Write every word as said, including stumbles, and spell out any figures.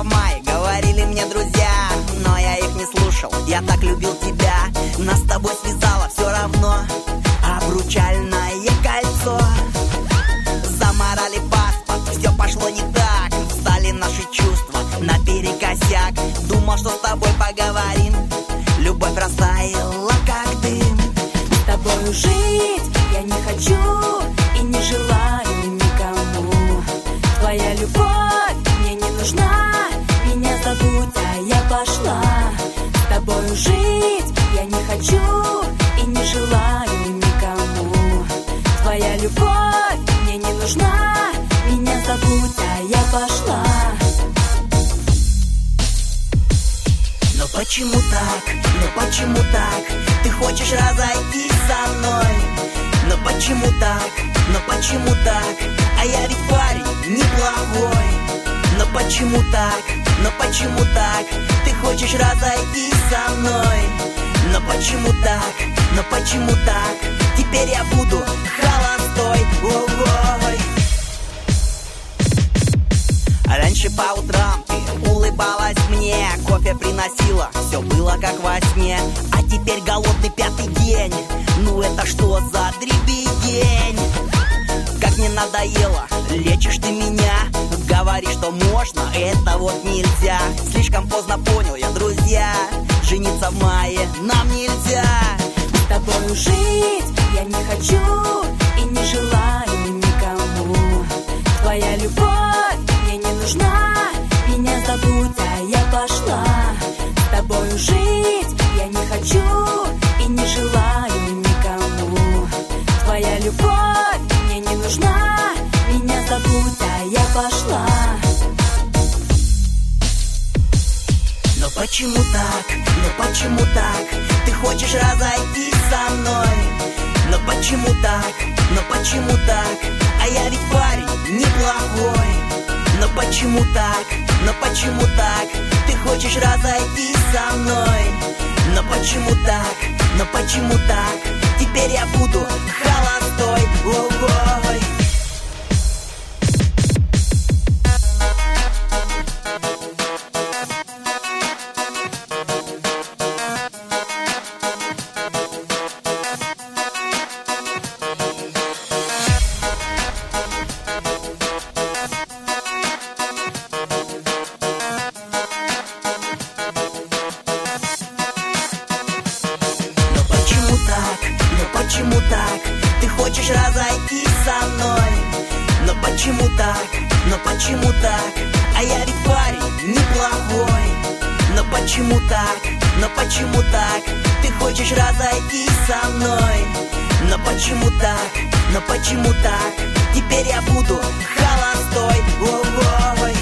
мае, говорили мне друзья, но я их не слушал, я так любил тебя. Нас с тобой связало все равно обручальное кольцо. Заморали паспорт, все пошло не так, стали наши чувства наперекосяк. Думал, что с тобой поговорим, любовь растаяла как дым. С тобою жить я не хочу и не желаю никому. Твоя любовь мне не нужна, меня забудь, а я пошла. С тобою жить я не хочу и не желаю никому. Твоя любовь мне не нужна, меня забудь, а я пошла. Но почему так, но почему так? Ты хочешь разойтись со мной? Но почему так, но почему так? А я ведь парень неплохой. Но почему так, но почему так? Ты хочешь разойтись со мной? Но почему так, но почему так? Теперь я буду холостой. Ой. Раньше по утрам ты улыбалась мне, кофе приносила, все было как во сне. А теперь голодный пятый день, ну это что за дребедень? Как мне надоело, лечишь ты меня, говоришь, что можно, это вот нельзя. Слишком поздно понял я, друзья, жениться в мае нам нельзя. С тобою жить я не хочу и не желаю никому. Твоя любовь мне не нужна, меня забудь, а я пошла. С тобою жить я не хочу и не желаю никому. Твоя любовь мне не нужна, меня забудь, а я пошла. Но почему так, но почему так? Ты хочешь разойтись со мной? Но почему так, но почему так? А я ведь парень неплохой. Но почему так, но почему так? Ты хочешь разойтись со мной? Но почему так, но почему так? Теперь я буду холостой. Ой. Почему так? Ты хочешь разойтись со мной? Но почему так? Но почему так? А я ведь парень неплохой. Но почему так? Но почему так? Ты хочешь разойтись со мной? Но почему так? Но почему так? Теперь я буду холостой. Ой.